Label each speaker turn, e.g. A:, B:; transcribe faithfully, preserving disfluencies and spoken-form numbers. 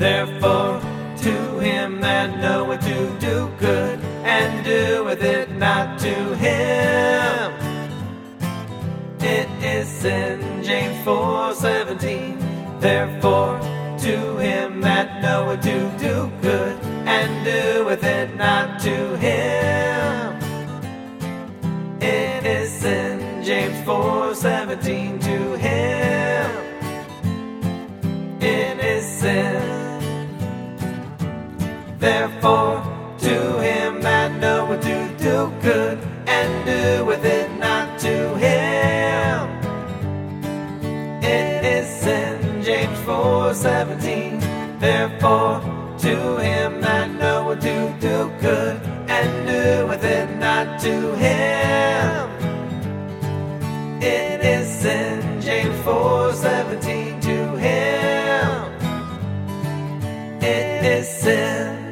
A: Therefore, to him that knoweth to do good, and doeth it not to him, it is sin. James four seventeen. Therefore, to him that knoweth to do good, and doeth it not to him, it is sin. James four seventeen. To him, it is sin. Therefore, to him that knoweth to do good, and doeth it not to him, it is sin. James four seventeen. Therefore, to him that knoweth to do good, and doeth it not to him, it is sin. James four seventeen. To him, it is sin.